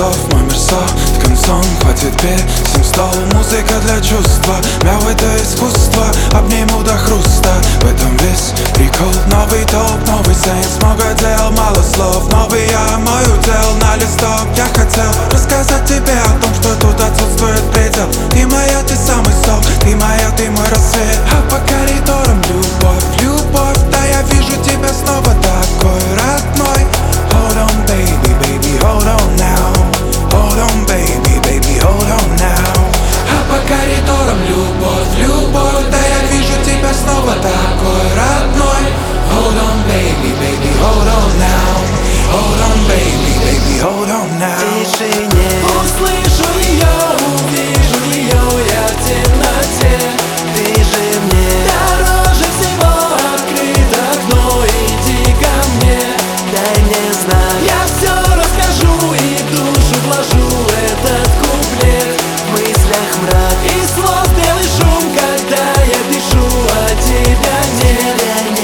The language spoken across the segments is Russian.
часов, номер соткан, хватит песен, стол, музыка для чувства. Мяу, это искусство, обниму до хруста. В этом весь прикол, новый топ, новый сенс. Много дел, мало слов, новый я, мой удел. На листок я хотел рассказать тебе о том, что тут отсутствует предел. Ты моя, ты самый сок, ты моя, ты мой рассвет. А по коридорам любовь, любовь, да я вижу тебя снова такой родной. Hold on, baby, baby, hold on now. Hold on, baby, baby, hold on now. А по коридорам любовь, любовь, да я вижу тебя снова такой родной. Hold on, baby, baby, hold on now. Hold on, baby, baby, hold on now. В тишине услышу ее, увижу ее я в темноте. ты же мне Дороже всего открыто окно, иди ко мне. дай мне знак. Я все расскажу и в душу вложу этот куплет. В мыслях мрак И слов белый шум, когда я пишу, а тебя нет.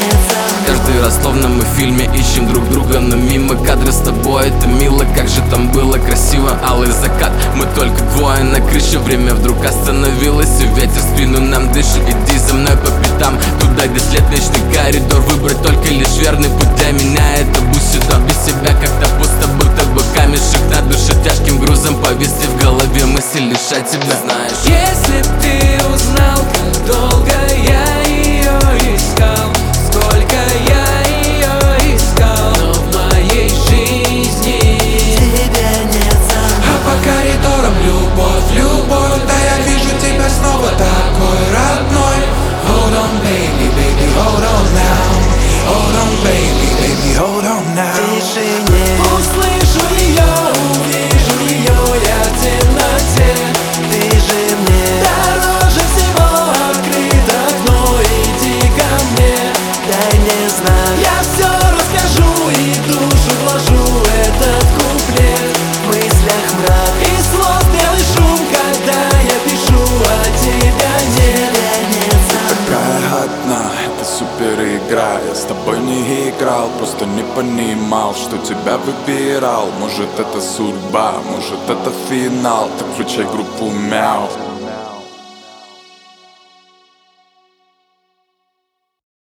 Каждый раз словно мы в фильме ищем друг друга, но мимо кадры с тобой это мило. Как же там было красиво, алый закат. Мы только двое на крыше, время вдруг остановилось, и ветер в спину нам дышит. Иди за мной по пятам, туда где след, вечный коридор. Выбрать только лишь верный путь для меня, это бусидо. Без себя как-то пусто, будто бы камешек на душе тяжким грузом повисли в голове мысли лишь о тебе. Знаешь, Если б ты узнал, как долго я ее искал, сколько я ее искал, но в моей жизни тебя нет сам. А по коридорам любовь, любовь, да я вижу тебя снова такой родной. Hold on, baby, baby, hold on now. Hold on, baby, baby, hold on В now. тишине услышу ее, увижу ее я в темноте. ты же мне Дороже всего открыто окно, иди ко мне. дай мне знак. Я все расскажу и в душу вложу этот куплет. В мыслях мрак И слов белый шум, когда я пишу, а тебя нет. тебя нет сам. Такая одна, это супер игра. Я с тобой не играл, просто не понимал, что тебя выбирал. Может это судьба, может это финал. Так включай группу Мяу.